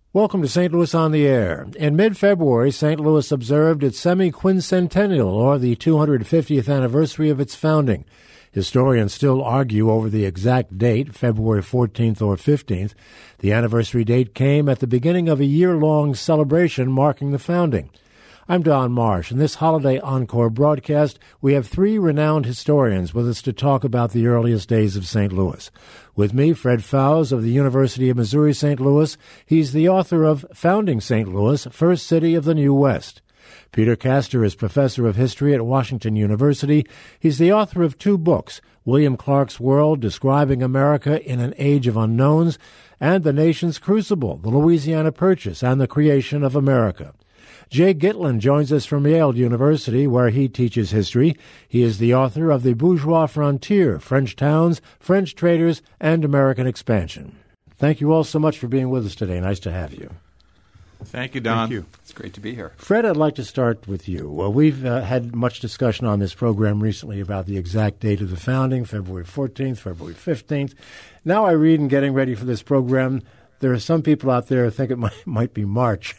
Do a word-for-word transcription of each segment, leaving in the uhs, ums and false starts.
Welcome to Saint Louis on the Air. In mid-February, Saint Louis observed its semi-quincentennial, or the two hundred fiftieth anniversary of its founding. Historians still argue over the exact date, February fourteenth or fifteenth. The anniversary date came at the beginning of a year-long celebration marking the founding. I'm Don Marsh. In this holiday encore broadcast, we have three renowned historians with us to talk about the earliest days of Saint Louis. With me, Fred Fowles of the University of Missouri-Saint Louis. He's the author of Founding Saint Louis, First City of the New West. Peter Castor is professor of history at Washington University. He's the author of two books, William Clark's World, Describing America in an Age of Unknowns, and The Nation's Crucible, The Louisiana Purchase and the Creation of America. Jay Gitlin joins us from Yale University, where he teaches history. He is the author of The Bourgeois Frontier, French Towns, French Traders, and American Expansion. Thank you all so much for being with us today. Nice to have you. Thank you, Don. Thank you. It's great to be here. Fred, I'd like to start with you. Well, we've uh, had much discussion on this program recently about the exact date of the founding, February fourteenth, February fifteenth. Now I read in getting ready for this program, there are some people out there who think it might, might be March.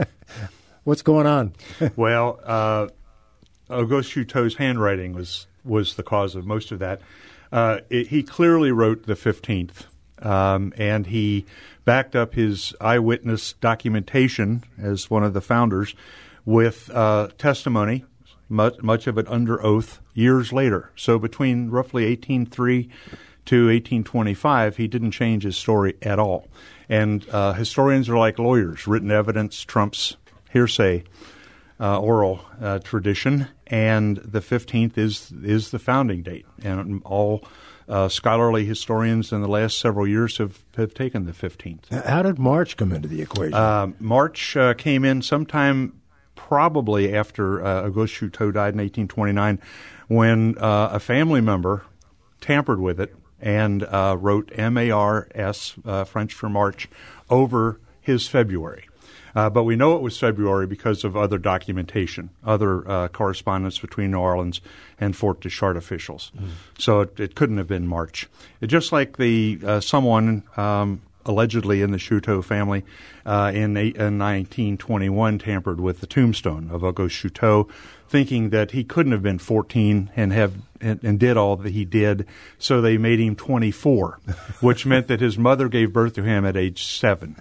What's going on? Well, uh, Auguste Chouteau's handwriting was, was the cause of most of that. Uh, it, he clearly wrote the fifteenth, um, and he backed up his eyewitness documentation as one of the founders with uh, testimony, much, much of it under oath, years later. So between roughly eighteen oh three to eighteen twenty-five, he didn't change his story at all. And uh, historians are like lawyers. Written evidence trumps hearsay, uh, oral uh, tradition, and the fifteenth is is the founding date. And all uh, scholarly historians in the last several years have, have taken the fifteenth. How did March come into the equation? Uh, March uh, came in sometime probably after uh, Auguste Chouteau died in eighteen twenty-nine, when uh, a family member tampered with it and uh, wrote M A R S, uh, French for March, over his February. Uh, but we know it was February because of other documentation, other uh, correspondence between New Orleans and Fort Deschartres officials. Mm. So it, it couldn't have been March. It, just like the uh, someone um, allegedly in the Chouteau family uh, in, eight, in nineteen twenty-one tampered with the tombstone of Auguste Chouteau, thinking that he couldn't have been fourteen and have and, and did all that he did, so they made him twenty-four, which meant that his mother gave birth to him at age seven.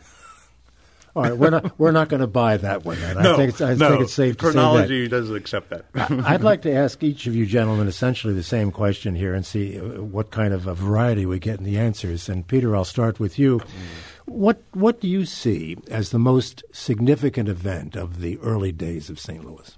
All right, we're not we're not going to buy that one. Then. No, I think it's, I no, think it's safe to say that. Chronology doesn't accept that. I'd like to ask each of you gentlemen essentially the same question here and see what kind of a variety we get in the answers. And Peter, I'll start with you. Mm. What what do you see as the most significant event of the early days of Saint Louis?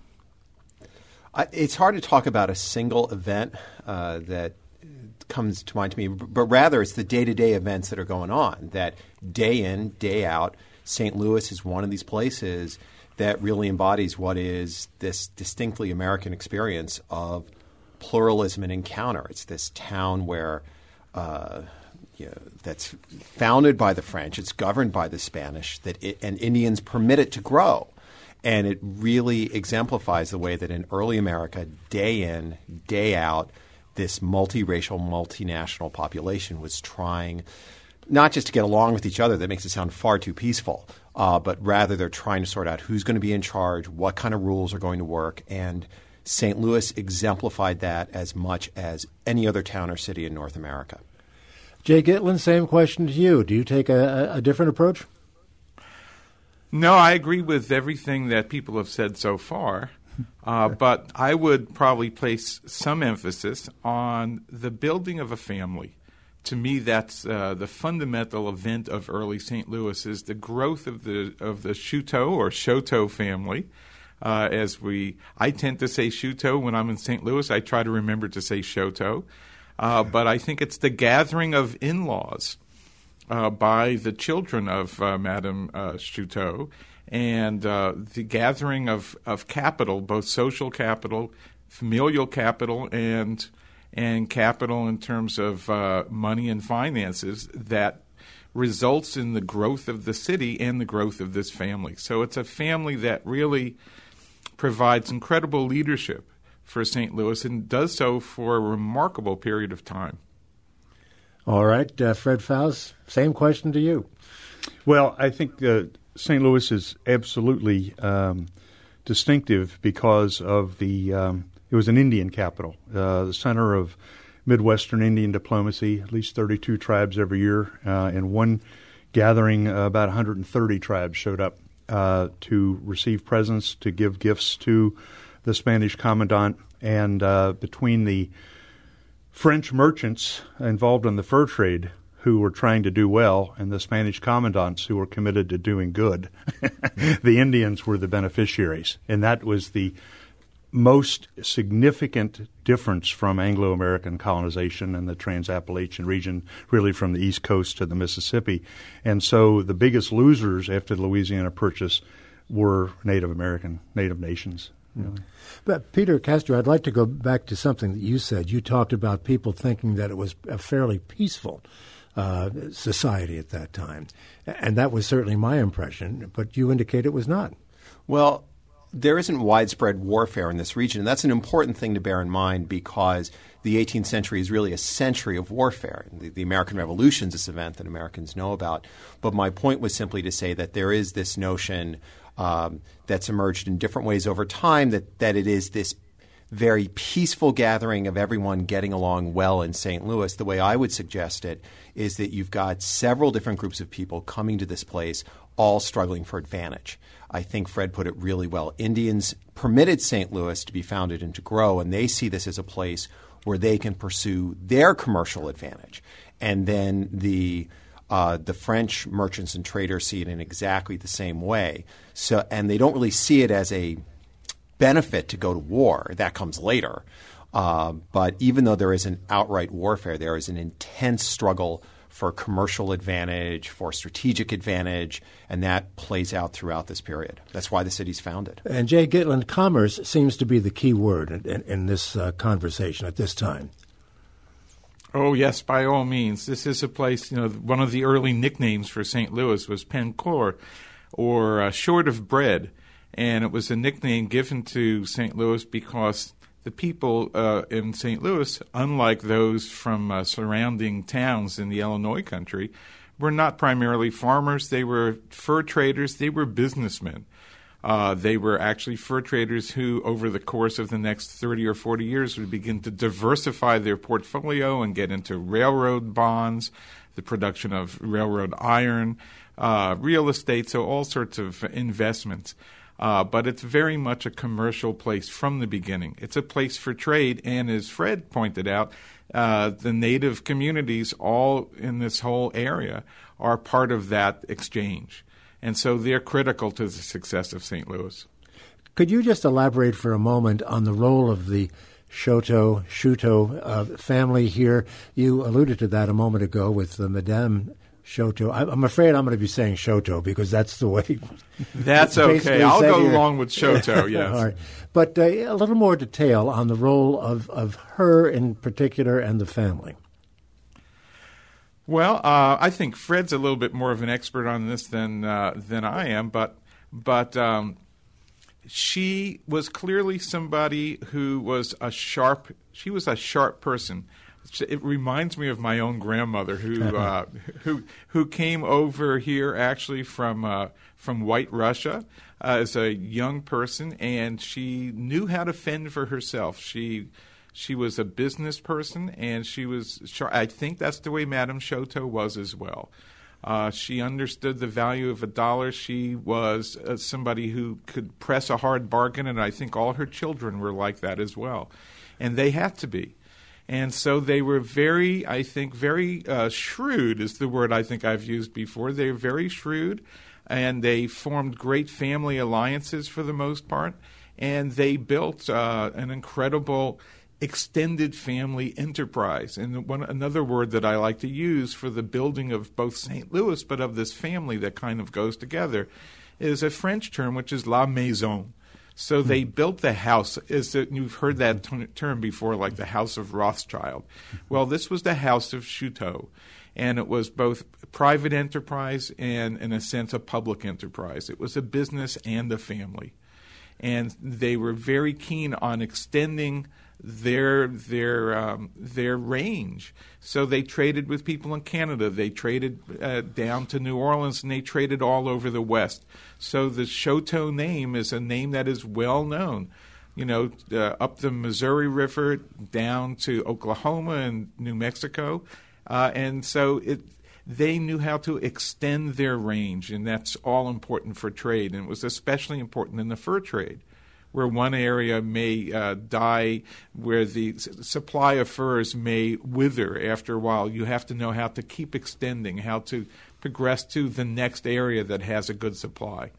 I, it's hard to talk about a single event uh, that comes to mind to me, but rather it's the day-to-day events that are going on, that day in, day out, Saint Louis is one of these places that really embodies what is this distinctly American experience of pluralism and encounter. It's this town where uh, you know, that's founded by the French, it's governed by the Spanish, that it, and Indians permit it to grow. And it really exemplifies the way that in early America, day in, day out, this multiracial, multinational population was trying not just to get along with each other, that makes it sound far too peaceful, uh, but rather they're trying to sort out who's going to be in charge, what kind of rules are going to work. And Saint Louis exemplified that as much as any other town or city in North America. Jay Gitlin, same question to you. Do you take a, a different approach? No, I agree with everything that people have said so far, uh, but I would probably place some emphasis on the building of a family. To me, that's uh, the fundamental event of early Saint Louis is the growth of the of the Chouteau or Chouteau family. Uh, as we, I tend to say Chouteau when I'm in Saint Louis. I try to remember to say Chouteau, uh, but I think it's the gathering of in-laws uh, by the children of uh, Madame uh, Chouteau, and uh, the gathering of of capital, both social capital, familial capital, and and capital in terms of uh, money and finances that results in the growth of the city and the growth of this family. So it's a family that really provides incredible leadership for Saint Louis and does so for a remarkable period of time. All right, uh, Fred Fowles, same question to you. Well, I think uh, Saint Louis is absolutely um, distinctive because of the um, it was an Indian capital, uh, the center of Midwestern Indian diplomacy, at least thirty-two tribes every year. Uh, in one gathering, uh, about one hundred thirty tribes showed up uh, to receive presents, to give gifts to the Spanish commandant. And uh, between the French merchants involved in the fur trade who were trying to do well and the Spanish commandants who were committed to doing good, the Indians were the beneficiaries. And that was the most significant difference from Anglo-American colonization in the Trans-Appalachian region, really from the East Coast to the Mississippi. And so the biggest losers after the Louisiana Purchase were Native American, Native nations. Really. But Peter Castro, I'd like to go back to something that you said. You talked about people thinking that it was a fairly peaceful uh, society at that time. And that was certainly my impression, but you indicate it was not. Well, there isn't widespread warfare in this region, and that's an important thing to bear in mind because the eighteenth century is really a century of warfare. The, the American Revolution is this event that Americans know about. But my point was simply to say that there is this notion um, that's emerged in different ways over time that, that it is this very peaceful gathering of everyone getting along well in Saint Louis. The way I would suggest it is that you've got several different groups of people coming to this place all struggling for advantage. I think Fred put it really well. Indians permitted Saint Louis to be founded and to grow, and they see this as a place where they can pursue their commercial advantage. And then the uh, the French merchants and traders see it in exactly the same way. So, and they don't really see it as a benefit to go to war. That comes later. Uh, but even though there is an outright warfare, there is an intense struggle for commercial advantage, for strategic advantage, and that plays out throughout this period. That's why the city's founded. And Jay Gitlin, commerce seems to be the key word in, in, in this uh, conversation at this time. Oh, yes, by all means. This is a place, you know, one of the early nicknames for Saint Louis was Pencourt, or uh, short of bread. And it was a nickname given to Saint Louis because the people uh, in Saint Louis, unlike those from uh, surrounding towns in the Illinois country, were not primarily farmers. They were fur traders. They were businessmen. Uh, they were actually fur traders who, over the course of the next thirty or forty years, would begin to diversify their portfolio and get into railroad bonds, the production of railroad iron, uh, real estate, so all sorts of investments. Uh, but it's very much a commercial place from the beginning. It's a place for trade, and as Fred pointed out, uh, the native communities all in this whole area are part of that exchange. And so they're critical to the success of Saint Louis. Could you just elaborate for a moment on the role of the Choteau, Chouteau uh, family here? You alluded to that a moment ago with uh, Madame Choteau. I'm afraid I'm going to be saying Choteau because that's the way. That's okay. I'll go here. Along with Choteau, yes. All right. But uh, a little more detail on the role of, of her in particular and the family. Well, uh, I think Fred's a little bit more of an expert on this than uh, than I am, but but um, she was clearly somebody who was a sharp. She was a sharp person. It reminds me of my own grandmother, who uh, who who came over here actually from uh, from White Russia uh, as a young person, and she knew how to fend for herself. She she was a business person, and she was. I think that's the way Madame Choteau was as well. Uh, she understood the value of a dollar. She was uh, somebody who could press a hard bargain, and I think all her children were like that as well, and they had to be. And so they were very, I think, very uh, shrewd is the word I think I've used before. They were very shrewd, and they formed great family alliances for the most part, and they built uh, an incredible extended family enterprise. And one, another word that I like to use for the building of both Saint Louis but of this family that kind of goes together is a French term, which is la maison. So they built the house. Is that, you've heard that t- term before, like the House of Rothschild. Well, this was the House of Chouteau, and it was both private enterprise and, in a sense, a public enterprise. It was a business and a family. And they were very keen on extending their their um, their range. So they traded with people in Canada. They traded uh, down to New Orleans, and they traded all over the West. So the Chouteau name is a name that is well known. You know, uh, up the Missouri River, down to Oklahoma and New Mexico, uh, and so it. They knew how to extend their range, and that's all important for trade. And it was especially important in the fur trade, where one area may uh, die, where the s- supply of furs may wither after a while. You have to know how to keep extending, how to progress to the next area that has a good supply.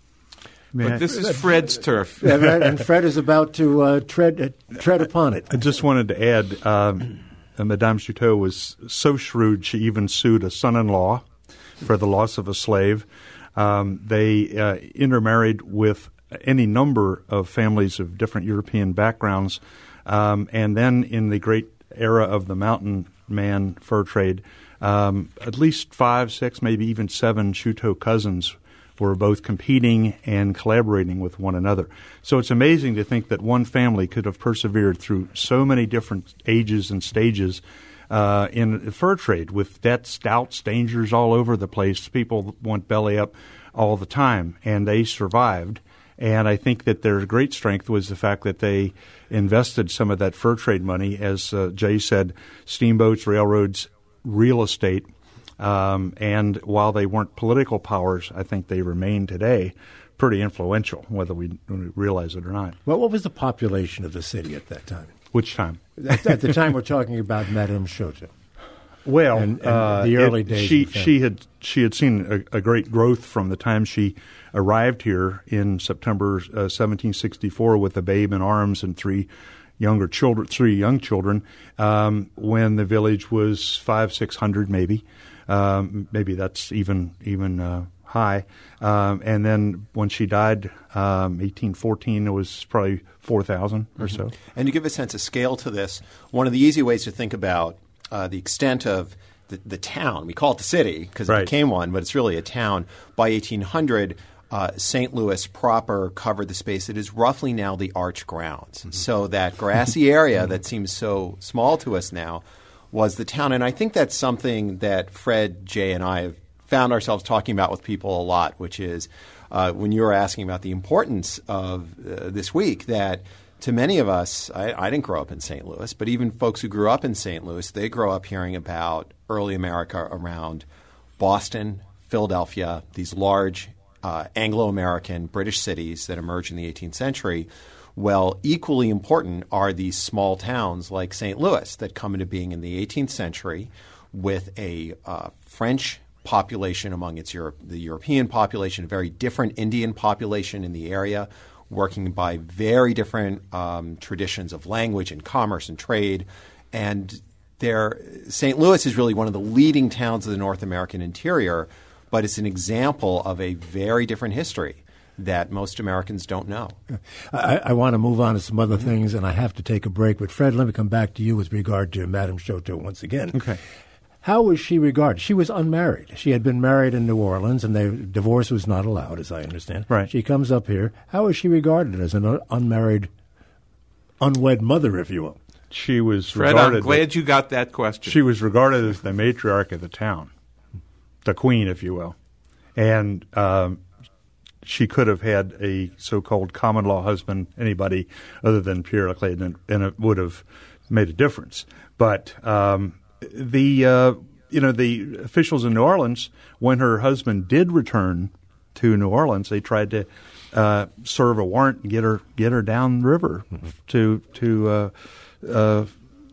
May but I- this is Fred's turf. Yeah, right, and Fred is about to uh, tread uh, tread upon it. I just wanted to add, um, uh, Madame Chouteau was so shrewd she even sued a son-in-law for the loss of a slave. Um, they uh, intermarried with any number of families of different European backgrounds, um, and then in the great era of the mountain man fur trade, um, at least five, six, maybe even seven Chouteau cousins were both competing and collaborating with one another. So it's amazing to think that one family could have persevered through so many different ages and stages uh, in the fur trade with debts, doubts, dangers all over the place. People went belly up all the time, and they survived. And I think that their great strength was the fact that they invested some of that fur trade money, as uh, Jay said, steamboats, railroads, real estate. Um, and while they weren't political powers, I think they remain today pretty influential, whether we, we realize it or not. Well, what was the population of the city at that time? Which time? At, at the time we're talking about Madame Chouteau. Well, And- and uh, the early it- days She of the she had she had seen a, a great growth from the time she arrived here in September uh, seventeen sixty-four with a babe in arms and three younger children, three young children. Um, when the village was five six hundred, maybe, um, maybe that's even even uh, high. Um, and then when she died, um, eighteen fourteen, it was probably four thousand or so. And to give a sense of scale to this, one of the easy ways to think about uh, the extent of the, the town, we call it the city because Right. it became one, but it's really a town. By eighteen hundred, uh, Saint Louis proper covered the space that is roughly now the Arch grounds. Mm-hmm. So that grassy area that seems so small to us now was the town. And I think that's something that Fred, Jay, and I have found ourselves talking about with people a lot, which is uh, when you were asking about the importance of uh, this week, that to many of us, I, I didn't grow up in Saint Louis, but even folks who grew up in Saint Louis, they grow up hearing about early America around Boston, Philadelphia, these large uh, Anglo-American British cities that emerged in the eighteenth century. Well, equally important are these small towns like Saint Louis that come into being in the eighteenth century with a uh, French population among its Europe, the European population, a very different Indian population in the area, working by very different um, traditions of language and commerce and trade. And there, Saint Louis is really one of the leading towns of the North American interior, but it's an example of a very different history that most Americans don't know. I, I want to move on to some other things, and I have to take a break. But, Fred, let me come back to you with regard to Madame Chouteau once again. Okay. How was she regarded? She was unmarried. She had been married in New Orleans, and the divorce was not allowed, as I understand. Right. She comes up here. How was she regarded as an un- unmarried, unwed mother, if you will? She was Fred, regarded I'm glad you got that question. She was regarded as the matriarch of the town, the queen, if you will. And um, she could have had a so-called common law husband, anybody other than Pierre Leclerc, and, and it would have made a difference. But um, the uh, you know the officials in New Orleans, when her husband did return to New Orleans, they tried to uh, serve a warrant and get her get her downriver mm-hmm. to to. Uh, Uh,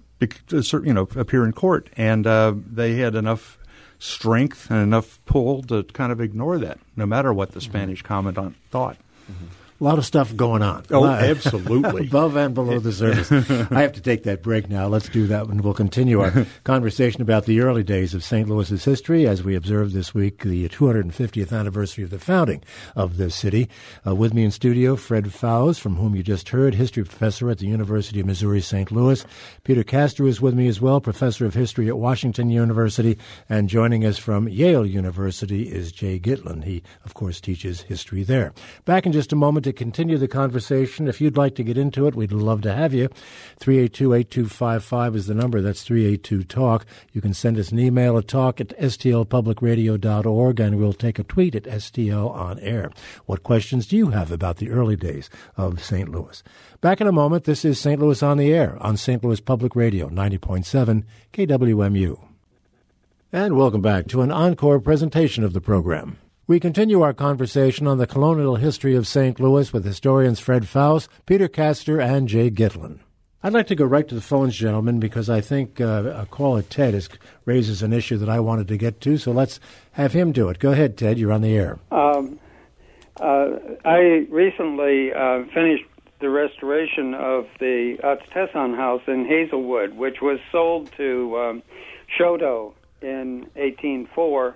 you know, appear in court, and uh, they had enough strength and enough pull to kind of ignore that, no matter what the Spanish commandant thought. Mm-hmm. A lot of stuff going on. Oh, absolutely. Above and below the surface. I have to take that break now. Let's do that, and we'll continue our conversation about the early days of Saint Louis's history as we observe this week the two hundred fiftieth anniversary of the founding of this city. Uh, with me in studio, Fred Fowles, from whom you just heard, history professor at the University of Missouri Saint Louis. Peter Castor is with me as well, professor of history at Washington University. And joining us from Yale University is Jay Gitlin. He, of course, teaches history there. Back in just a moment to to continue the conversation. If you'd like to get into it, we'd love to have you. three eight two, eight two five five is the number. That's three eight two, talk. You can send us an email at talk at s t l public radio dot org, and we'll take a tweet at S T L on air. What questions do you have about the early days of Saint Louis? Back in a moment. This is Saint Louis on the Air on Saint Louis Public Radio, ninety point seven K W M U. And welcome back to an encore presentation of the program. We continue our conversation on the colonial history of Saint Louis with historians Fred Faust, Peter Castor, and Jay Gitlin. I'd like to go right to the phones, gentlemen, because I think uh, a caller, Ted, is, raises an issue that I wanted to get to, so let's have him do it. Go ahead, Ted. You're on the air. Um, uh, I recently uh, finished the restoration of the Utz Tesson House in Hazelwood, which was sold to um, Shodo in eighteen oh four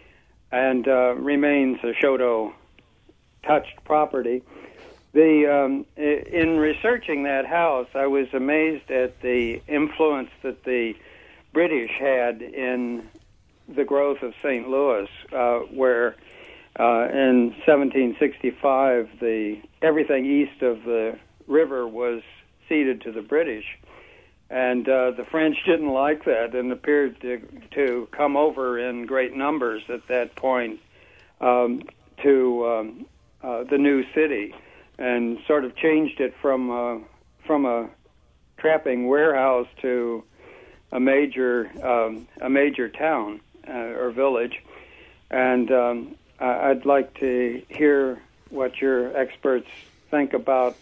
and uh, remains a Shodo-touched property. The um, in researching that house, I was amazed at the influence that the British had in the growth of Saint Louis, uh, where uh, in seventeen sixty-five, the everything east of the river was ceded to the British. And uh, the French didn't like that and appeared to, to come over in great numbers at that point um, to um, uh, the new city, and sort of changed it from uh, from a trapping warehouse to a major um, a major town uh, or village. And um, I'd like to hear what your experts think about.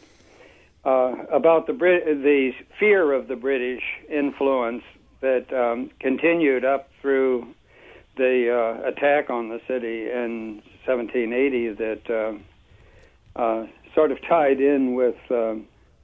Uh, about the Brit- the fear of the British influence that um, continued up through the uh, attack on the city in seventeen eighty that uh, uh, sort of tied in with uh,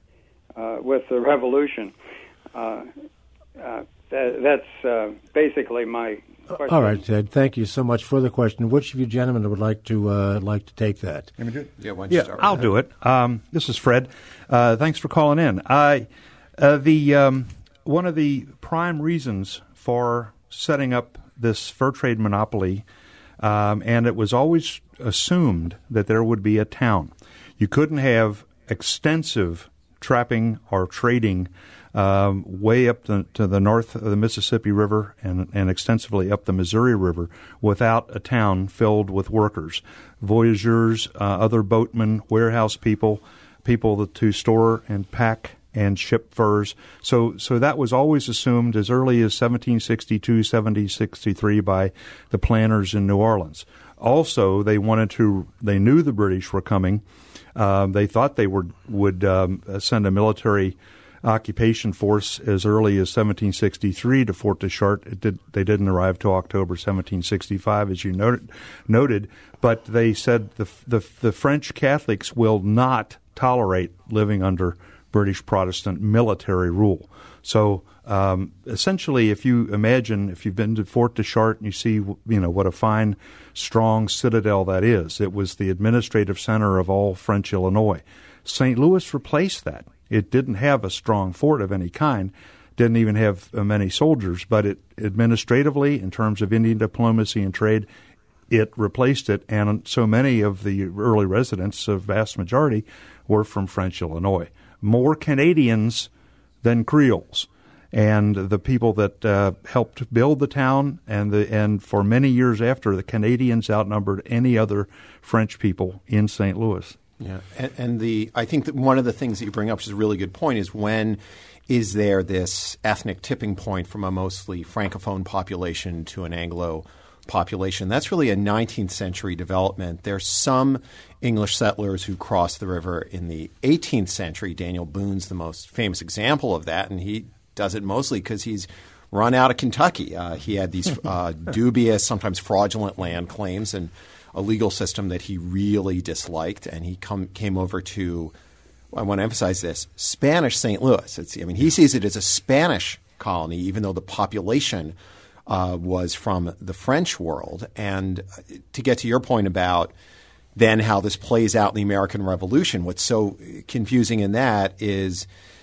uh, with the revolution. Uh, uh, that, that's uh, basically my question. All right, Ted. Thank you so much for the question. Which of you gentlemen would like to uh, like to take that? Let me do it. Yeah, why don't you yeah start with I'll that? do it. Um, this is Fred. Uh, thanks for calling in. I uh, the um, one of the prime reasons for setting up this fur trade monopoly, um, and it was always assumed that there would be a town. You couldn't have extensive trapping or trading um, way up the, to the north of the Mississippi River and, and extensively up the Missouri River without a town filled with workers, voyageurs, uh, other boatmen, warehouse people, people to store and pack and ship furs. So so that was always assumed as early as seventeen sixty-two, seventeen sixty-three by the planners in New Orleans. Also, they wanted to, they knew the British were coming. Um, they thought they were, would um, send a military occupation force as early as seventeen sixty-three to Fort Deschartres. It did, they didn't arrive till October seventeen sixty-five, as you noted, noted. But they said the, the the French Catholics will not tolerate living under British Protestant military rule. So um, essentially, if you imagine, if you've been to Fort Deschartres and you see, you know, what a fine, strong citadel that is, it was the administrative center of all French Illinois. Saint Louis replaced that. It didn't have a strong fort of any kind, didn't even have uh, many soldiers, but it administratively, in terms of Indian diplomacy and trade, it replaced it, and so many of the early residents, a vast majority, were from French Illinois. More Canadians than Creoles. And the people that uh, helped build the town, and the and for many years after, the Canadians outnumbered any other French people in Saint Louis. Yeah, and, and the I think that one of the things that you bring up, which is a really good point, is when is there this ethnic tipping point from a mostly Francophone population to an Anglo population? That's really a nineteenth century development. There's some English settlers who crossed the river in the eighteenth century. Daniel Boone's the most famous example of that, and he does it mostly because he's run out of Kentucky. Uh, he had these uh, dubious, sometimes fraudulent land claims and a legal system that he really disliked, and he come, came over to, I want to emphasize this, Spanish Saint Louis. It's, I mean, he sees it as a Spanish colony, even though the population uh, was from the French world. And to get to your point about then how this plays out in the American Revolution, what's so confusing in that is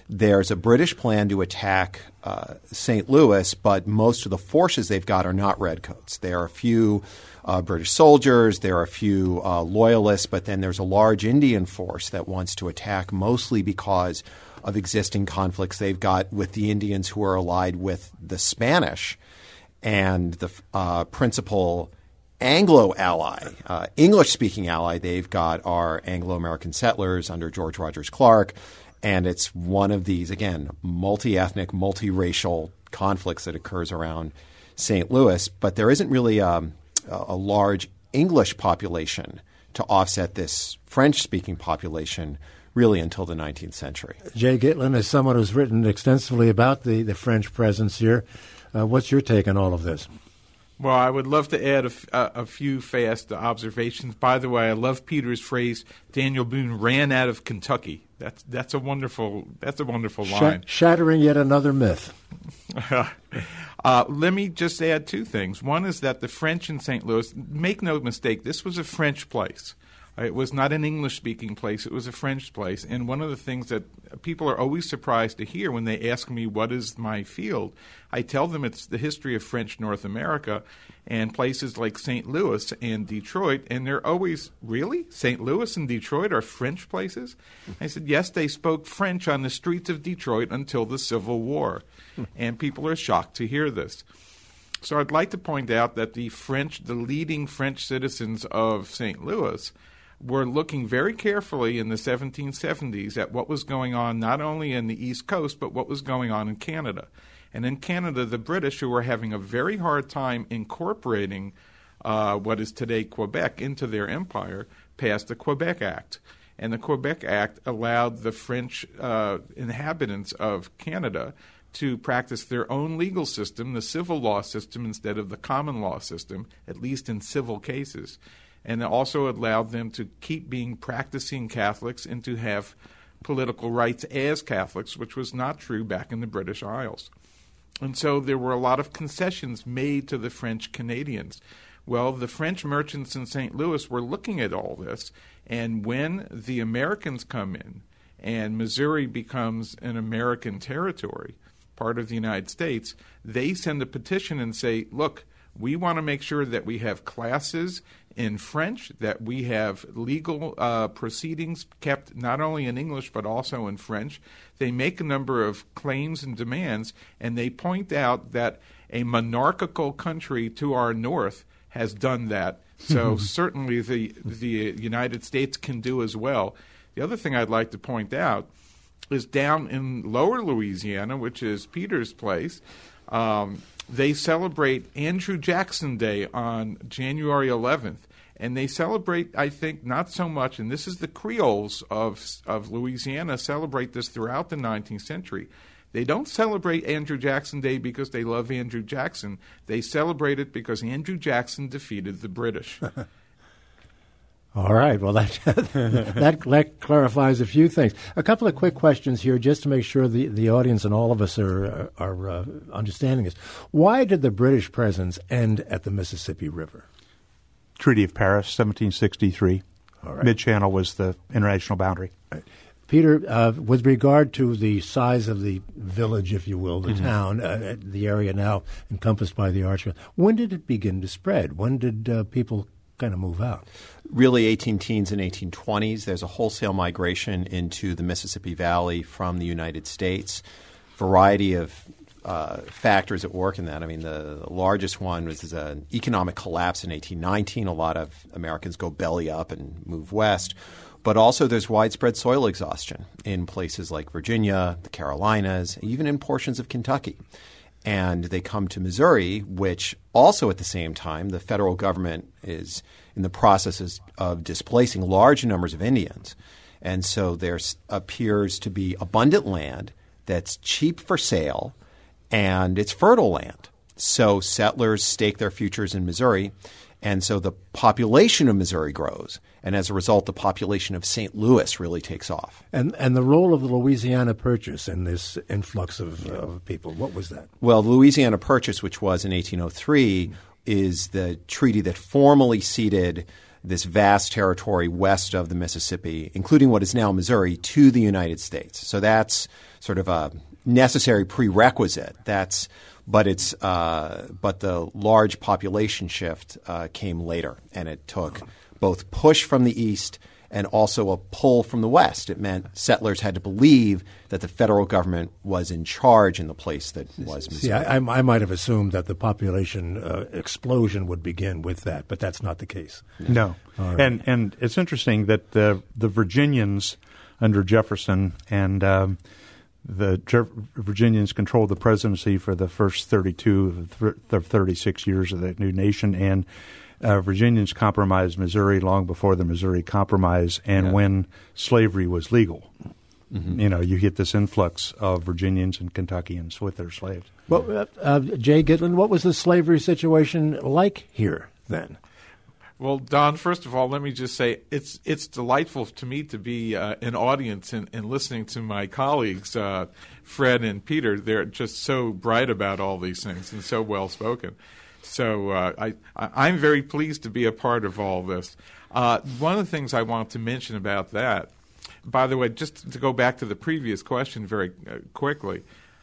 There's a British plan to attack uh, Saint Louis, but most of the forces they've got are not redcoats. There are a few uh, British soldiers, there are a few uh, loyalists, but then there's a large Indian force that wants to attack, mostly because of existing conflicts they've got with the Indians who are allied with the Spanish. And the uh, principal Anglo ally, uh, English-speaking ally they've got are Anglo-American settlers under George Rogers Clark. And it's one of these, again, multi-ethnic, multiracial conflicts that occurs around Saint Louis. But there isn't really um, a, a large English population to offset this French-speaking population really until the nineteenth century. Jay Gitlin, as someone who's written extensively about the, the French presence here, uh, what's your take on all of this? Well, I would love to add a, f- a, a few fast observations. By the way, I love Peter's phrase, Daniel Boone ran out of Kentucky. That's that's a wonderful that's a wonderful line. Sh- shattering yet another myth. uh, let me just add two things. One is that the French in Saint Louis, make no mistake, this was a French place. It was not an English-speaking place. It was a French place. And one of the things that people are always surprised to hear when they ask me what is my field, I tell them it's the history of French North America and places like Saint Louis and Detroit. And they're always, really? Saint Louis and Detroit are French places? I said, yes, they spoke French on the streets of Detroit until the Civil War. And people are shocked to hear this. So I'd like to point out that the French, the leading French citizens of Saint Louis were looking very carefully in the seventeen seventies at what was going on not only in the East Coast, but what was going on in Canada. And in Canada, the British, who were having a very hard time incorporating uh, what is today Quebec into their empire, passed the Quebec Act. And the Quebec Act allowed the French uh, inhabitants of Canada to practice their own legal system, the civil law system, instead of the common law system, at least in civil cases. And it also allowed them to keep being practicing Catholics and to have political rights as Catholics, which was not true back in the British Isles. And so there were a lot of concessions made to the French Canadians. Well, the French merchants in Saint Louis were looking at all this, and when the Americans come in and Missouri becomes an American territory, part of the United States, they send a petition and say, look, we want to make sure that we have classes in French, that we have legal uh, proceedings kept not only in English but also in French. They make a number of claims and demands, and they point out that a monarchical country to our north has done that. So certainly the the United States can do as well. The other thing I'd like to point out is down in lower Louisiana, which is Peter's place, um, they celebrate Andrew Jackson Day on January eleventh. And they celebrate, I think, not so much, and this is the Creoles of of Louisiana celebrate this throughout the nineteenth century. They don't celebrate Andrew Jackson Day because they love Andrew Jackson. They celebrate it because Andrew Jackson defeated the British. All right. Well, that, that that clarifies a few things. A couple of quick questions here, just to make sure the, the audience and all of us are are uh, understanding this. Why did the British presence end at the Mississippi River? Treaty of Paris, seventeen sixty-three. All right. Mid-Channel was the international boundary. Right. Peter, uh, with regard to the size of the village, if you will, the mm-hmm. town, uh, the area now encompassed by the Arch, when did it begin to spread? When did uh, people kind of move out? Really eighteen teens and eighteen twenties. There's a wholesale migration into the Mississippi Valley from the United States. Variety of uh, factors at work in that. I mean, the, the largest one was an economic collapse in eighteen nineteen. A lot of Americans go belly up and move west. But also there's widespread soil exhaustion in places like Virginia, the Carolinas, even in portions of Kentucky. And they come to Missouri, which also at the same time the federal government is in the process of displacing large numbers of Indians. And so there appears to be abundant land that's cheap for sale, and it's fertile land. So settlers stake their futures in Missouri, and so the population of Missouri grows. And as a result, the population of Saint Louis really takes off. And and the role of the Louisiana Purchase in this influx of, yeah. of people, what was that? Well, the Louisiana Purchase, which was in eighteen oh three, is the treaty that formally ceded this vast territory west of the Mississippi, including what is now Missouri, to the United States. So that's sort of a necessary prerequisite. That's but it's uh, but the large population shift uh, came later, and it took both push from the east and also a pull from the west. It meant settlers had to believe that the federal government was in charge in the place that was Missouri. See, I, I might have assumed that the population uh, explosion would begin with that, but that's not the case. No. Right. And and it's interesting that the, the Virginians under Jefferson and um, the Jer- Virginians controlled the presidency for the first thirty-two of the thirty-six years of the new nation, and Uh, Virginians compromised Missouri long before the Missouri Compromise, and yeah. when slavery was legal. Mm-hmm. You know, you get this influx of Virginians and Kentuckians with their slaves. Well, uh, uh, Jay Gitlin, what was the slavery situation like here then? Well, Don, first of all, let me just say it's it's delightful to me to be uh, an audience and, and listening to my colleagues, uh, Fred and Peter. They're just so bright about all these things and so well spoken. So uh, I, I'm very pleased to be a part of all this. Uh, one of the things I want to mention about that, by the way, just to go back to the previous question very uh, quickly,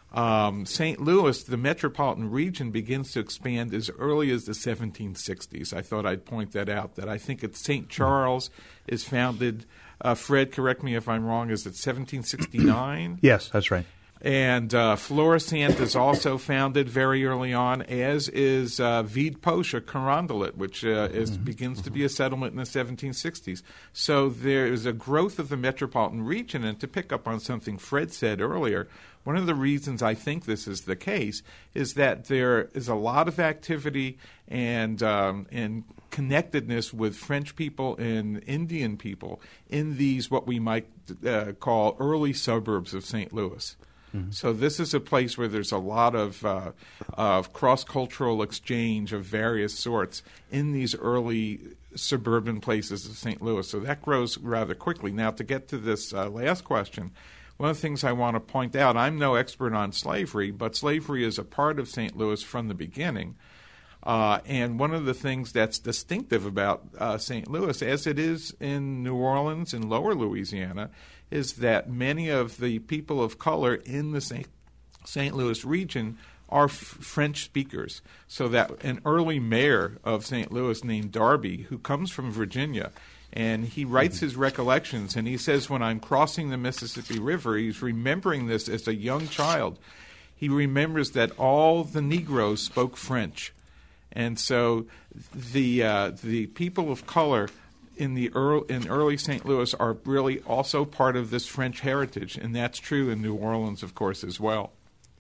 um, Saint Louis, the metropolitan region, begins to expand as early as the seventeen sixties. I thought I'd point that out, that I think it's Saint Charles is founded, uh, Fred, correct me if I'm wrong, is it seventeen sixty-nine? Yes, that's right. And uh, Florissant is also founded very early on, as is uh, Vied-Poche, Carondelet, which uh, is, mm-hmm. begins to be a settlement in the seventeen sixties. So there is a growth of the metropolitan region. And to pick up on something Fred said earlier, one of the reasons I think this is the case is that there is a lot of activity and um, and connectedness with French people and Indian people in these what we might uh, call early suburbs of Saint Louis. Mm-hmm. So this is a place where there's a lot of uh, of cross-cultural exchange of various sorts in these early suburban places of Saint Louis. So that grows rather quickly. Now, to get to this uh, last question, one of the things I want to point out, I'm no expert on slavery, but slavery is a part of Saint Louis from the beginning. Uh, and one of the things that's distinctive about uh, Saint Louis, as it is in New Orleans and lower Louisiana, is that many of the people of color in the Saint Saint Louis region are f- French speakers. So that an early mayor of Saint Louis named Darby, who comes from Virginia, and he writes his recollections, and he says, when I'm crossing the Mississippi River, he's remembering this as a young child. He remembers that all the Negroes spoke French. And so the uh, the people of color in the early, in early Saint Louis are really also part of this French heritage, and that's true in New Orleans, of course, as well.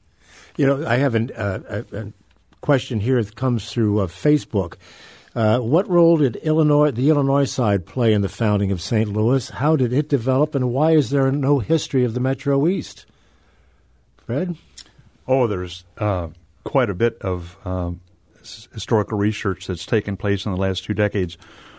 You know, I have an, uh, a, a question here that comes through uh, Facebook. Uh, what role did Illinois, the Illinois side, play in the founding of Saint Louis? How did it develop, and why is there no history of the Metro East? Fred? Oh, there's uh, quite a bit of um, historical research that's taken place in the last two decades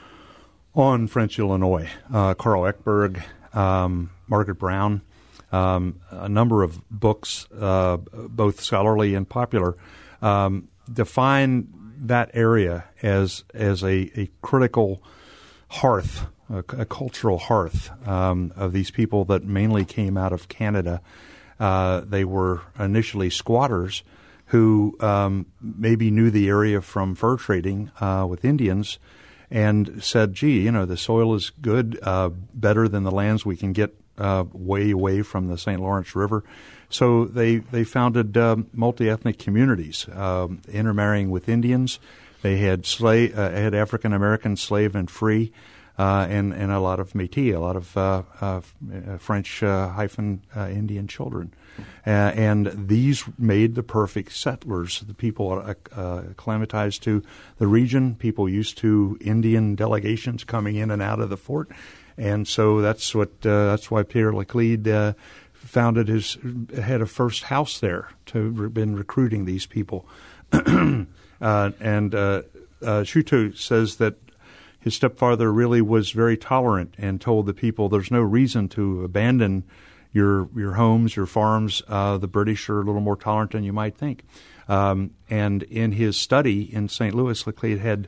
on French Illinois. Uh, Carl Eckberg, um, Margaret Brown, um, a number of books, uh, both scholarly and popular, um, define that area as as a, a critical hearth, a, a cultural hearth um, of these people that mainly came out of Canada. Uh, they were initially squatters who um, maybe knew the area from fur trading uh, with Indians, and said, gee, you know, the soil is good, uh, better than the lands we can get uh, way away from the Saint Lawrence River. So they, they founded uh, multi-ethnic communities, uh, intermarrying with Indians. They had slave, uh, had African-American slave and free, uh, and, and a lot of Métis, a lot of uh, uh, French uh, hyphen uh, Indian children. Uh, and these made the perfect settlers. The people uh, uh, acclimatized to the region, people used to Indian delegations coming in and out of the fort, and so that's what uh, that's why Pierre Laclede uh, founded his had a first house there to re- been recruiting these people. uh, and uh, uh, Chouteau says that his stepfather really was very tolerant and told the people there's no reason to abandon your your homes, your farms. Uh, the British are a little more tolerant than you might think. Um, and in his study in Saint Louis, Laclede had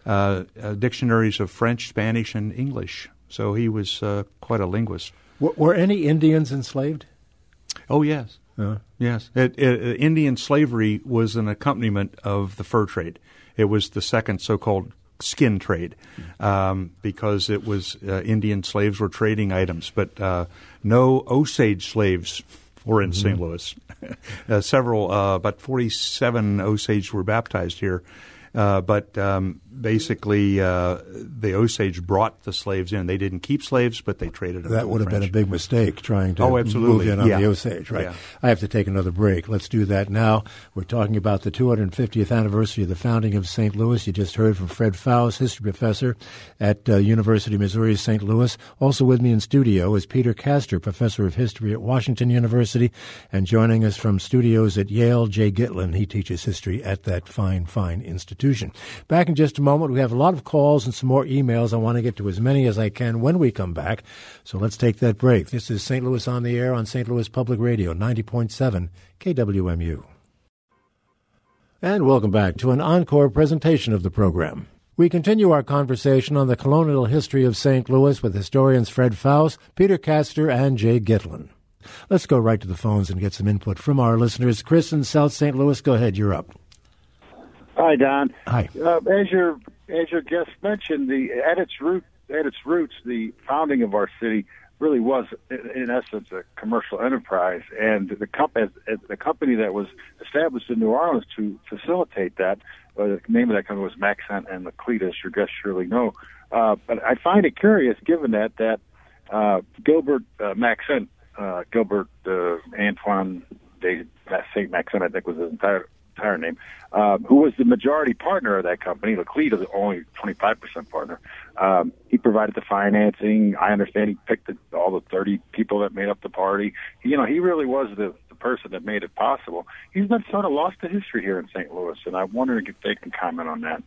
uh, uh, dictionaries of French, Spanish, and English. So he was uh, quite a linguist. Were, were any Indians enslaved? Oh, yes. Uh, Yes. It, it, Indian slavery was an accompaniment of the fur trade. It was the second so-called skin trade um, because it was uh, Indian slaves were trading items, but uh, no Osage slaves were in mm-hmm. Saint Louis. uh, several, uh, about forty-seven Osage were baptized here. Uh, but um, basically, uh, the Osage brought the slaves in. They didn't keep slaves, but they traded them. That would have been a big mistake, trying to oh, absolutely. move in on yeah. the Osage, right? Yeah. I have to take another break. Let's do that now. We're talking about the two hundred fiftieth anniversary of the founding of Saint Louis. You just heard from Fred Faust, history professor at uh, University of Missouri, Saint Louis. Also with me in studio is Peter Castor, professor of history at Washington University, and joining us from studios at Yale, Jay Gitlin. He teaches history at that fine, fine institution. Back in just a moment. We have a lot of calls and some more emails. I want to get to as many as I can when we come back. So let's take that break. This is Saint Louis on the Air on Saint Louis Public Radio, ninety point seven K W M U. And welcome back to an encore presentation of the program. We continue our conversation on the colonial history of Saint Louis with historians Fred Faust, Peter Castor, and Jay Gitlin. Let's go right to the phones and get some input from our listeners. Chris in South Saint Louis, go ahead. You're up. Hi, Don. Hi. Uh, as your as your guest mentioned, the at its root at its roots, the founding of our city really was, in essence, a commercial enterprise, and the comp- as, as the company that was established in New Orleans to facilitate that. Uh, the name of that company was Maxent and Laclede, as your guests surely know. Uh, but I find it curious, given that that uh, Gilbert uh, Maxent, uh, Gilbert uh, Antoine de Saint Maxent, I think was his entire. entire name, um, who was the majority partner of that company. Laclede is only twenty-five percent partner. Um, he provided the financing. I understand he picked the, all the thirty people that made up the party. You know, he really was the, the person that made it possible. He's been sort of lost to history here in Saint Louis, and I'm wondering if they can comment on that.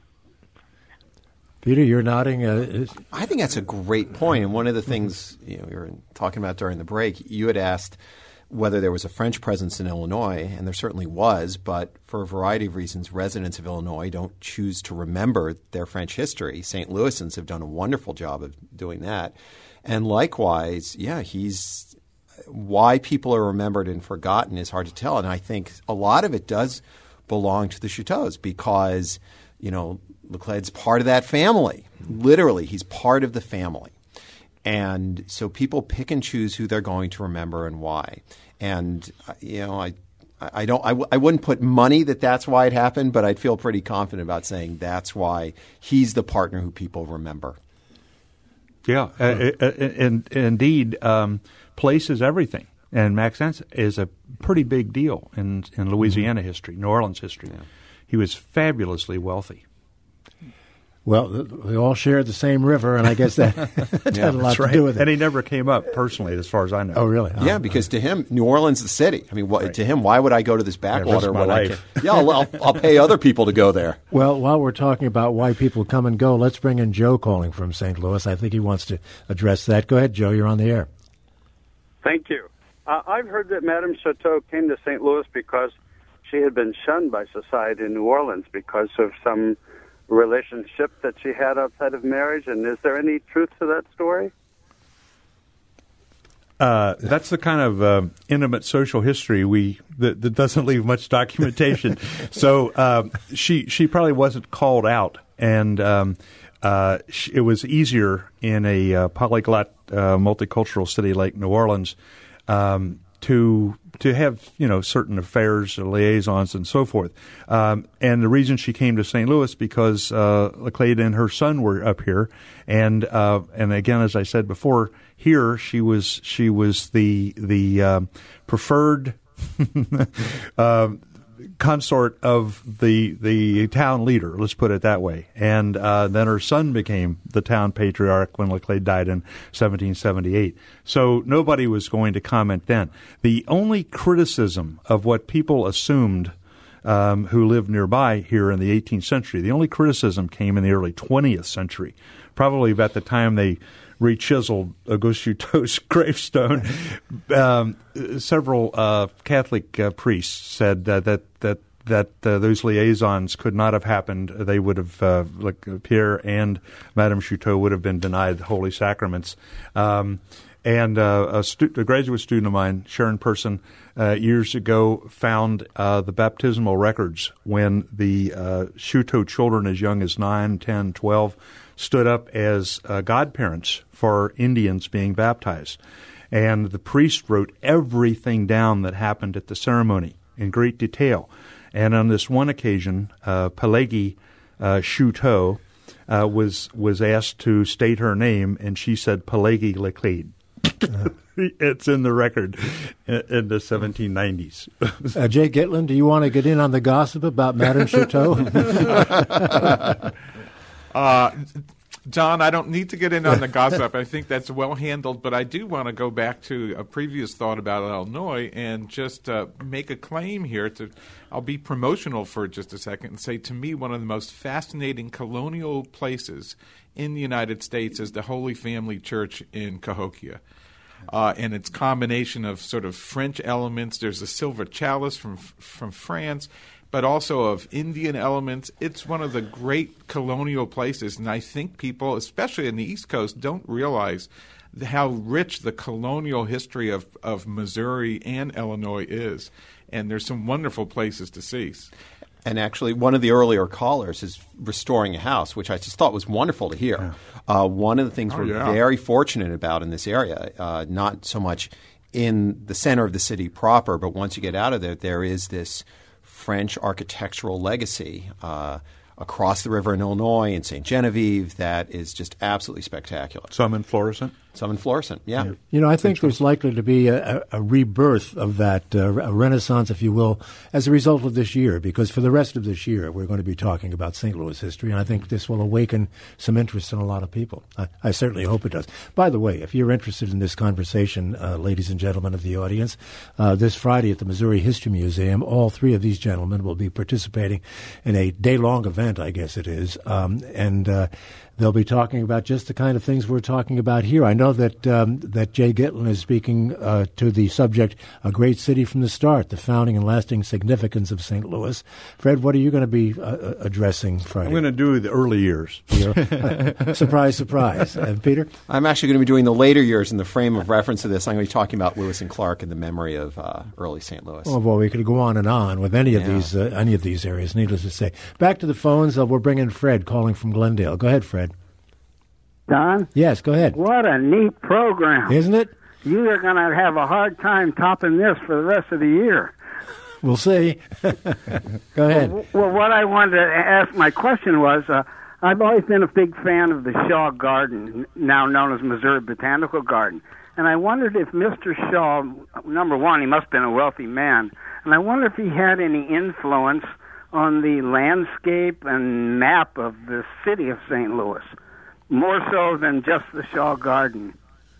Peter, you're nodding. Uh, I think that's a great point. And one of the things you know, we were talking about during the break, you had asked whether there was a French presence in Illinois, and there certainly was, but for a variety of reasons, residents of Illinois don't choose to remember their French history. Saint Louisans have done a wonderful job of doing that. And likewise, yeah, he's why people are remembered and forgotten is hard to tell. And I think a lot of it does belong to the Chateaus because, you know, Laclede's part of that family. Literally, he's part of the family. And so people pick and choose who they're going to remember and why. And, you know, I I don't I, w- I wouldn't put money that that's why it happened, but I'd feel pretty confident about saying that's why he's the partner who people remember. Yeah, uh, uh, and, and indeed, um, place is everything. And Maxent is a pretty big deal in, in Louisiana mm-hmm. history, New Orleans history. Yeah. He was fabulously wealthy. Well, they all shared the same river, and I guess that, that yeah, had a lot right. to do with it. And he never came up personally, as far as I know. Oh, really? Oh, yeah, because to him, New Orleans is the city. I mean, what, right. to him, why would I go to this backwater yeah, when I can? Yeah, I'll, I'll, I'll pay other people to go there. Well, while we're talking about why people come and go, let's bring in Joe calling from Saint Louis. I think he wants to address that. Go ahead, Joe. You're on the air. Thank you. Uh, I've heard that Madame Chateau came to Saint Louis because she had been shunned by society in New Orleans because of some relationship that she had outside of marriage. And is there any truth to that story? Uh, that's the kind of uh, intimate social history we that, that doesn't leave much documentation. so uh, she she probably wasn't called out, and um, uh, sh- it was easier in a uh, polyglot, uh, multicultural city like New Orleans um, to to have you know certain affairs, liaisons, and so forth. Um, and the reason she came to Saint Louis because uh, Laclede and her son were up here, and uh, and again, as I said before. Here, she was she was the the uh, preferred uh, consort of the the town leader. Let's put it that way. And uh, then her son became the town patriarch when Laclede died in seventeen seventy-eight. So nobody was going to comment then. The only criticism of what people assumed um, who lived nearby here in the eighteenth century, the only criticism came in the early twentieth century, probably about the time they rechiseled Auguste Chouteau's gravestone. Um, several uh, Catholic uh, priests said uh, that that that uh, those liaisons could not have happened. They would have, uh, like Pierre and Madame Chouteau would have been denied holy sacraments. Um, and uh, a, stu- a graduate student of mine, Sharon Person, uh, years ago found uh, the baptismal records when the uh, Chouteau children as young as nine, ten, twelve stood up as uh, godparents for Indians being baptized. And the priest wrote everything down that happened at the ceremony in great detail. And on this one occasion, uh, Pelagi uh, Chouteau uh, was was asked to state her name, and she said Pelagi Leclede. Uh, it's in the record in, in the seventeen nineties. uh, Jay Gitlin, do you want to get in on the gossip about Madame Chouteau? uh, John, I don't need to get in on the gossip. I think that's well handled, but I do want to go back to a previous thought about Illinois and just uh, make a claim here. To, I'll be promotional for just a second and say, to me, one of the most fascinating colonial places in the United States is the Holy Family Church in Cahokia. Uh, and its combination of sort of French elements. There's a silver chalice from from France, but also of Indian elements. It's one of the great colonial places, and I think people, especially in the East Coast, don't realize how rich the colonial history of, of Missouri and Illinois is. And there's some wonderful places to see. And actually, one of the earlier callers is restoring a house, which I just thought was wonderful to hear. Yeah. Uh, one of the things oh, we're yeah. very fortunate about in this area, uh, not so much in the center of the city proper, but once you get out of there, there is this French architectural legacy uh, across the river in Illinois, in Saint Genevieve, that is just absolutely spectacular. Some in Florissant? Some in Florissant, yeah. yeah. You know, I think there's likely to be a, a rebirth of that, uh, a renaissance, if you will, as a result of this year, because for the rest of this year, we're going to be talking about Saint Louis history, and I think this will awaken some interest in a lot of people. I, I certainly hope it does. By the way, if you're interested in this conversation, uh, ladies and gentlemen of the audience, uh, this Friday at the Missouri History Museum, all three of these gentlemen will be participating in a day-long event, I guess it is, um, and uh, they'll be talking about just the kind of things we're talking about here. I know that um, that Jay Gitlin is speaking uh, to the subject, A Great City from the Start, the founding and lasting significance of Saint Louis. Fred, what are you going to be uh, addressing Friday? I'm going to do the early years. Surprise, surprise. And Peter? I'm actually going to be doing the later years in the frame of reference to this. I'm going to be talking about Lewis and Clark and the memory of uh, early Saint Louis. Oh, boy, we could go on and on with any of yeah. these uh, any of these areas, needless to say. Back to the phones. Uh, we're bringing Fred calling from Glendale. Go ahead, Fred. Don? Yes, go ahead. What a neat program. Isn't it? You are going to have a hard time topping this for the rest of the year. We'll see. Go ahead. Well, well, what I wanted to ask, my question was, uh, I've always been a big fan of the Shaw Garden, now known as Missouri Botanical Garden. And I wondered if Mister Shaw, number one, he must have been a wealthy man, and I wonder if he had any influence on the landscape and map of the city of Saint Louis. More so than just the Shaw Garden.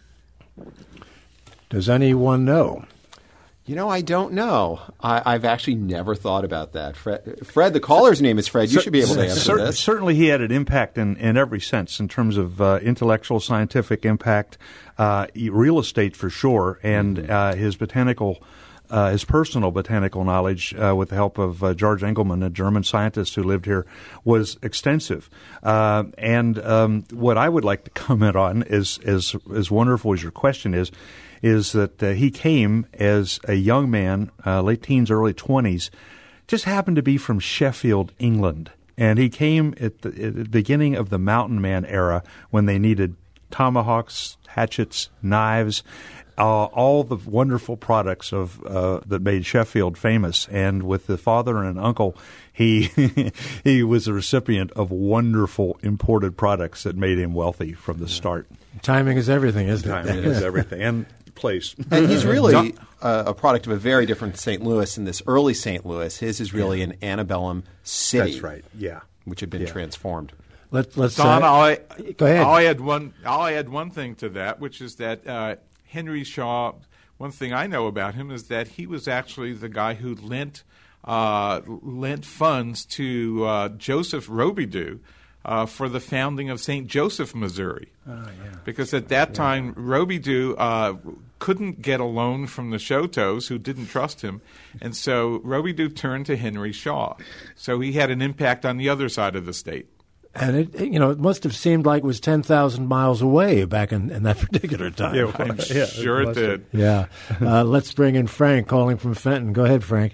Does anyone know? You know, I don't know. I, I've actually never thought about that. Fred, Fred, the caller's name is Fred. You should be able to answer Cer- this. Certainly he had an impact in, in every sense in terms of uh, intellectual, scientific impact, uh, real estate for sure, and uh, his botanical Uh, his personal botanical knowledge, uh, with the help of uh, George Engelmann, a German scientist who lived here, was extensive. Uh, and um, what I would like to comment on, is, as as wonderful as your question is, is that uh, he came as a young man, uh, late teens, early twenties, just happened to be from Sheffield, England. And he came at the, at the beginning of the Mountain Man era when they needed tomahawks, hatchets, knives, Uh, all the wonderful products of uh, that made Sheffield famous. And with the father and an uncle, he he was a recipient of wonderful imported products that made him wealthy from the start. Timing is everything, isn't it? Timing is everything. And place. And he's really uh, a product of a very different Saint Louis. In this early Saint Louis, his is really an antebellum city. That's right, yeah. Which had been yeah. transformed. Let, let's Don, uh, I'll, go ahead. I'll add one. I'll add one thing to that, which is that uh, Henry Shaw. One thing I know about him is that he was actually the guy who lent uh, lent funds to uh, Joseph Robidoux, uh, for the founding of Saint Joseph, Missouri. Oh, yeah. Because at that time, Robidoux uh, couldn't get a loan from the Choteaus, who didn't trust him, and so Robidoux turned to Henry Shaw. So he had an impact on the other side of the state. And it, you know, it must have seemed like it was ten thousand miles away back in, in that particular time. Yeah, I'm yeah, sure it, it did. Yeah. Uh, let's bring in Frank, calling from Fenton. Go ahead, Frank.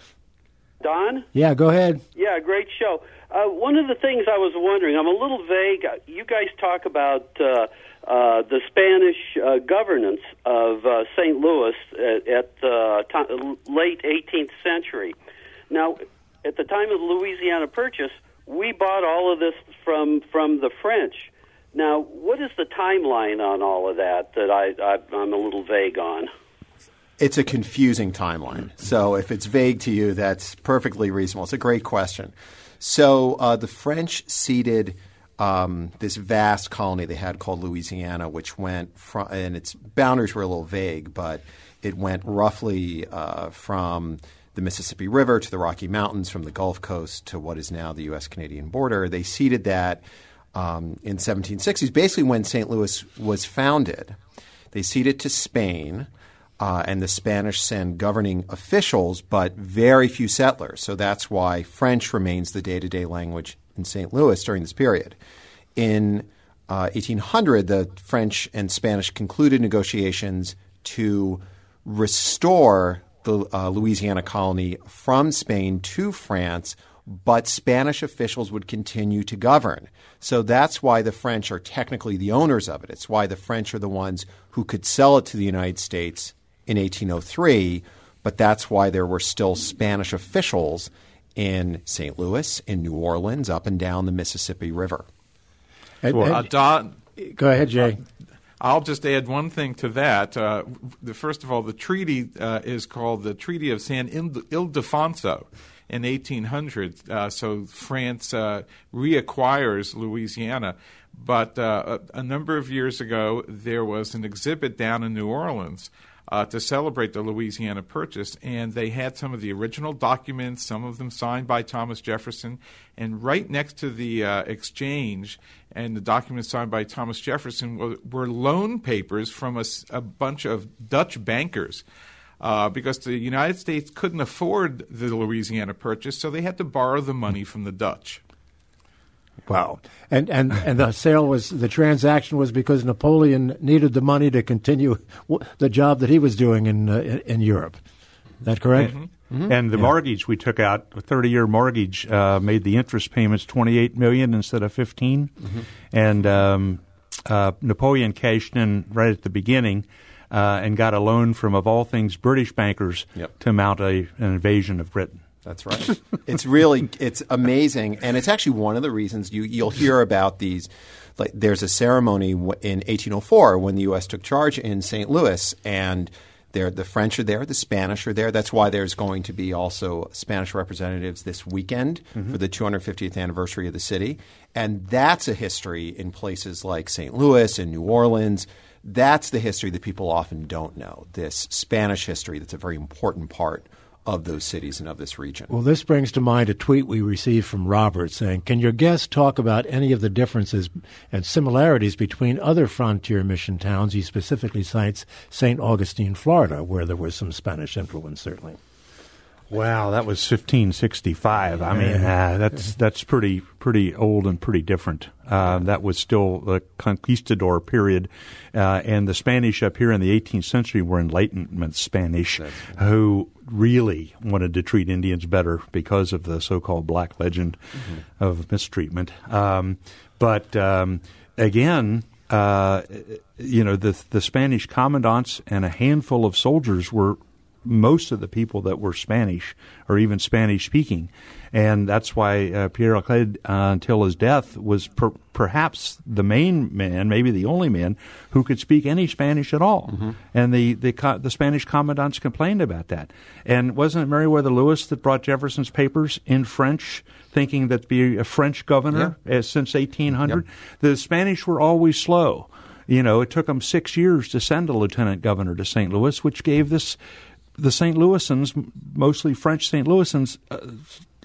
Don? Yeah, go ahead. Yeah, great show. Uh, one of the things I was wondering, I'm a little vague. You guys talk about uh, uh, the Spanish uh, governance of uh, Saint Louis at, at uh, t- late eighteenth century. Now, at the time of the Louisiana Purchase, we bought all of this from from the French. Now, what is the timeline on all of that that I, I, I'm a little vague on? It's a confusing timeline. So if it's vague to you, that's perfectly reasonable. It's a great question. So uh, the French ceded um, this vast colony they had called Louisiana, which went from – and its boundaries were a little vague, but it went roughly uh, from the Mississippi River to the Rocky Mountains, from the Gulf Coast to what is now the U S Canadian border. They ceded that um, in seventeen sixties, basically when Saint Louis was founded. They ceded to Spain. Uh, and the Spanish send governing officials, but very few settlers. So that's why French remains the day-to-day language in Saint Louis during this period. In uh, eighteen hundred, the French and Spanish concluded negotiations to restore the uh, Louisiana colony from Spain to France, but Spanish officials would continue to govern. So that's why the French are technically the owners of it. It's why the French are the ones who could sell it to the United States in eighteen oh three, but that's why there were still Spanish officials in Saint Louis, in New Orleans, up and down the Mississippi River. And, Well, and- uh, Don, go ahead, Jay. I'll just add one thing to that. Uh, the, first of all, the treaty uh, is called the Treaty of San Ildefonso in eighteen hundred. Uh, so France uh, reacquires Louisiana. But uh, a, a number of years ago, there was an exhibit down in New Orleans Uh, to celebrate the Louisiana Purchase, and they had some of the original documents, some of them signed by Thomas Jefferson, and right next to the uh, exchange and the documents signed by Thomas Jefferson were, were loan papers from a, a bunch of Dutch bankers uh, because the United States couldn't afford the Louisiana Purchase, so they had to borrow the money from the Dutch. Wow. And, and and the sale was, the transaction was because Napoleon needed the money to continue w- the job that he was doing in uh, in, in Europe. Is that correct? Mm-hmm. Mm-hmm. And the yeah. mortgage we took out, a thirty-year mortgage, uh, made the interest payments twenty-eight million dollars instead of fifteen. Mm-hmm. And um, uh, Napoleon cashed in right at the beginning uh, and got a loan from, of all things, British bankers yep. to mount a, an invasion of Britain. That's right. It's really it's amazing, and it's actually one of the reasons you you'll hear about these. Like, there's a ceremony in eighteen oh four when the U S took charge in Saint Louis, and there the French are there, the Spanish are there. That's why there's going to be also Spanish representatives this weekend mm-hmm. for the two hundred fiftieth anniversary of the city, and that's a history in places like Saint Louis and New Orleans. That's the history that people often don't know. This Spanish history that's a very important part of those cities and of this region. Well, this brings to mind a tweet we received from Robert saying, can your guests talk about any of the differences and similarities between other frontier mission towns? He specifically cites Saint Augustine, Florida, where there was some Spanish influence, certainly. Wow, that was fifteen sixty-five. I mean, uh, that's that's pretty pretty old and pretty different. Uh, that was still the conquistador period, uh, and the Spanish up here in the eighteenth century were Enlightenment Spanish, right. who really wanted to treat Indians better because of the so-called Black Legend mm-hmm. of mistreatment. Um, but um, again, uh, you know, the the Spanish commandants and a handful of soldiers were most of the people that were Spanish or even Spanish-speaking. And that's why uh, Pierre Laclede, uh, until his death, was per- perhaps the main man, maybe the only man, who could speak any Spanish at all. Mm-hmm. And the, the co- the Spanish commandants complained about that. And wasn't it Meriwether Lewis that brought Jefferson's papers in French, thinking that to be a French governor yeah. uh, since eighteen hundred? Yep. The Spanish were always slow. You know, it took them six years to send a lieutenant governor to Saint Louis, which gave this the Saint Louisans, mostly French Saint Louisans, uh,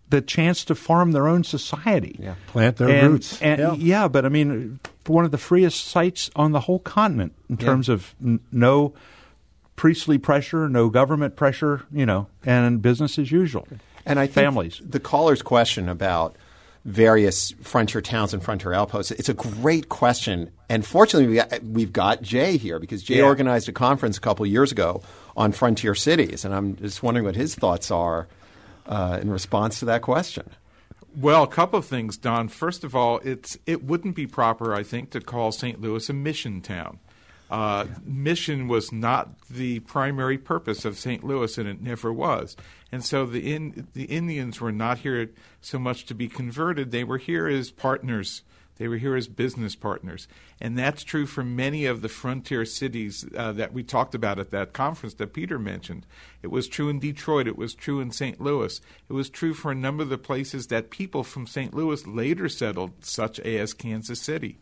the chance to form their own society. Yeah. Plant their and, roots. And, yeah. yeah, but I mean, one of the freest sites on the whole continent in Yeah. terms of n- no priestly pressure, no government pressure, you know, and business as usual. And I think families. The caller's question about various frontier towns and frontier outposts, it's a great question. And fortunately, we got, we've got Jay here because Jay Yeah. organized a conference a couple of years ago on frontier cities. And I'm just wondering what his thoughts are uh, in response to that question. Well, a couple of things, Don. First of all, it's it wouldn't be proper, I think, to call Saint Louis a mission town. Uh, mission was not the primary purpose of Saint Louis, and it never was. And so the in, the Indians were not here so much to be converted. They were here as partners. They were here as business partners. And that's true for many of the frontier cities uh, that we talked about at that conference that Peter mentioned. It was true in Detroit. It was true in Saint Louis. It was true for a number of the places that people from Saint Louis later settled, such as Kansas City.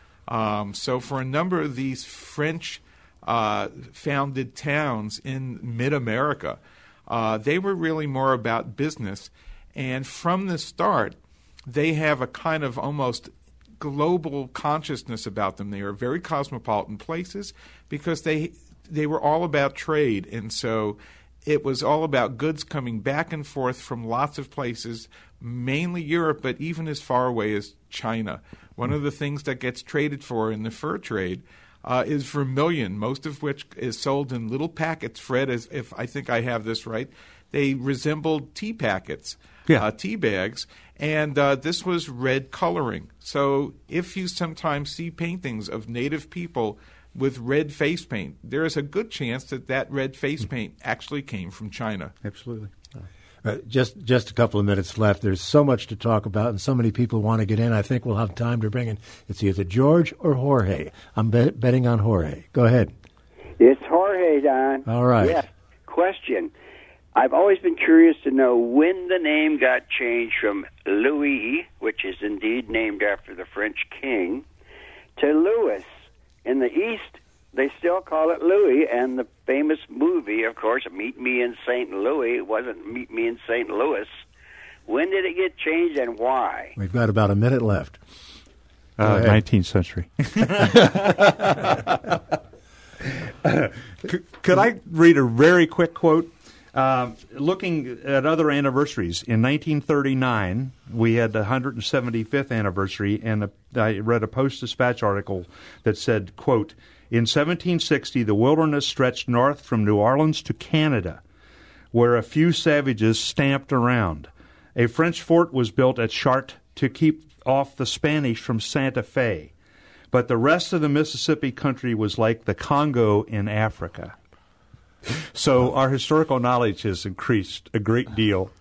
Um, so for a number of these French uh, founded towns in mid-America, uh, they were really more about business. And from the start, they have a kind of almost global consciousness about them. They are very cosmopolitan places because they they were all about trade. And so it was all about goods coming back and forth from lots of places, mainly Europe, but even as far away as China. One of the things that gets traded for in the fur trade uh, is vermilion, most of which is sold in little packets. Fred, as if I think I have this right, they resembled tea packets, yeah. uh, tea bags, and uh, this was red coloring. So if you sometimes see paintings of native people with red face paint, there is a good chance that that red face paint actually came from China. Absolutely. Uh, just just a couple of minutes left. There's so much to talk about, and so many people want to get in. I think we'll have time to bring in. It's either George or Jorge. I'm bet- betting on Jorge. Go ahead. It's Jorge, Don. All right. Yes. Question. I've always been curious to know when the name got changed from Louis, which is indeed named after the French king, to Louis. In the East, they still call it Louis, and the famous movie, of course, Meet Me in Saint Louis, wasn't Meet Me in Saint Louis. When did it get changed and why? We've got about a minute left. Uh, nineteenth century. could, could I read a very quick quote? Um, looking at other anniversaries, in nineteen thirty-nine, we had the one hundred seventy-fifth anniversary, and a, I read a Post-Dispatch article that said, quote, in seventeen sixty, the wilderness stretched north from New Orleans to Canada, where a few savages stamped around. A French fort was built at Chartres to keep off the Spanish from Santa Fe. But the rest of the Mississippi country was like the Congo in Africa. So our historical knowledge has increased a great deal.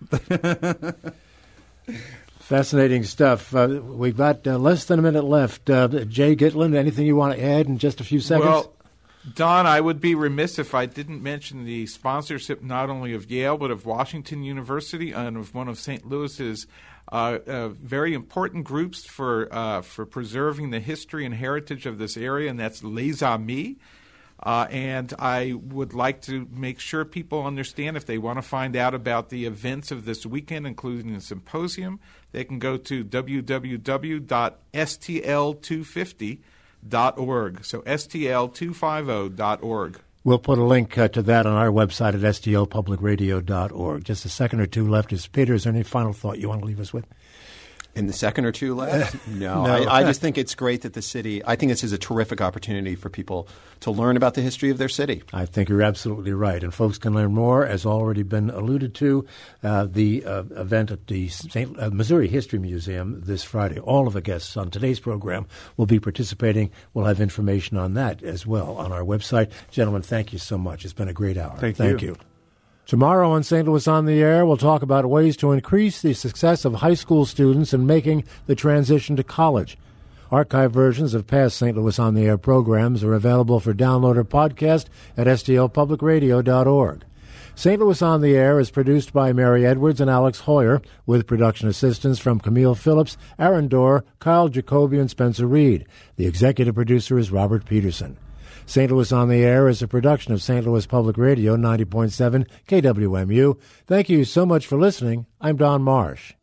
Fascinating stuff. Uh, we've got uh, less than a minute left. Uh, Jay Gitlin, anything you want to add in just a few seconds? Well, Don, I would be remiss if I didn't mention the sponsorship not only of Yale but of Washington University and of one of Saint Louis's uh, uh, very important groups for uh, for preserving the history and heritage of this area, and that's Les Amis. Uh, and I would like to make sure people understand if they want to find out about the events of this weekend, including the symposium, they can go to w w w dot s t l two fifty dot org. So S T L two fifty dot org. We'll put a link uh, to that on our website at s t l public radio dot org. Just a second or two left. Is Peter, is there any final thought you want to leave us with? In the second or two left? No. No. I, I just think it's great that the city, I think this is a terrific opportunity for people to learn about the history of their city. I think you're absolutely right. And folks can learn more, as already been alluded to, uh, the uh, event at the Saint Uh, Missouri History Museum this Friday. All of the guests on today's program will be participating. We'll have information on that as well on our website. Gentlemen, thank you so much. It's been a great hour. Thank, thank you. you. Tomorrow on Saint Louis on the Air, we'll talk about ways to increase the success of high school students in making the transition to college. Archive versions of past Saint Louis on the Air programs are available for download or podcast at s t l public radio dot org. Saint Louis on the Air is produced by Mary Edwards and Alex Hoyer, with production assistance from Camille Phillips, Aaron Dorr, Kyle Jacoby, and Spencer Reed. The executive producer is Robert Peterson. Saint Louis on the Air is a production of Saint Louis Public Radio, ninety point seven K W M U. Thank you so much for listening. I'm Don Marsh.